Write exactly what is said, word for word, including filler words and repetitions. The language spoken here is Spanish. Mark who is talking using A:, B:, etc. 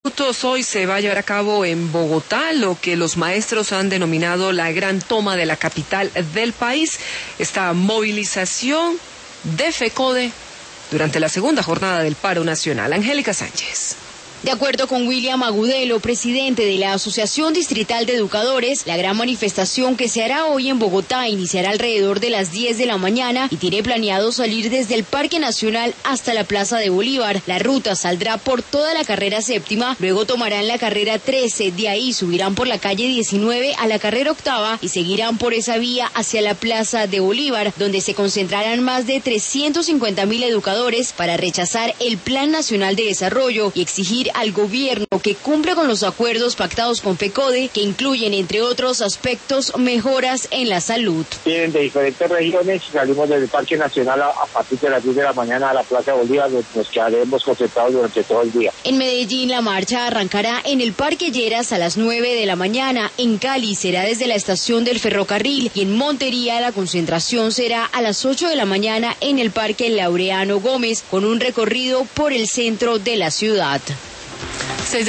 A: Hoy se va a llevar a cabo en Bogotá lo que los maestros han denominado la gran toma de la capital del país. Esta movilización de FECODE durante la segunda jornada del paro nacional. Angélica Sánchez.
B: De acuerdo con William Agudelo, presidente de la Asociación Distrital de Educadores, la gran manifestación que se hará hoy en Bogotá iniciará alrededor de las diez de la mañana y tiene planeado salir desde el Parque Nacional hasta la Plaza de Bolívar. La ruta saldrá por toda la carrera séptima, luego tomarán la carrera trece, de ahí subirán por la calle diecinueve a la carrera octava y seguirán por esa vía hacia la Plaza de Bolívar, donde se concentrarán más de trescientos cincuenta mil educadores para rechazar el Plan Nacional de Desarrollo y exigir al gobierno que cumpla con los acuerdos pactados con FECODE, que incluyen, entre otros aspectos, mejoras en la salud.
C: Vienen de diferentes regiones y salimos desde el Parque Nacional a, a partir de las diez de la mañana a la Plaza de Bolívar, donde nos quedaremos concentrados durante todo el día.
B: En Medellín, la marcha arrancará en el Parque Lleras a las nueve de la mañana. En Cali será desde la estación del ferrocarril y en Montería la concentración será a las ocho de la mañana en el Parque Laureano Gómez, con un recorrido por el centro de la ciudad.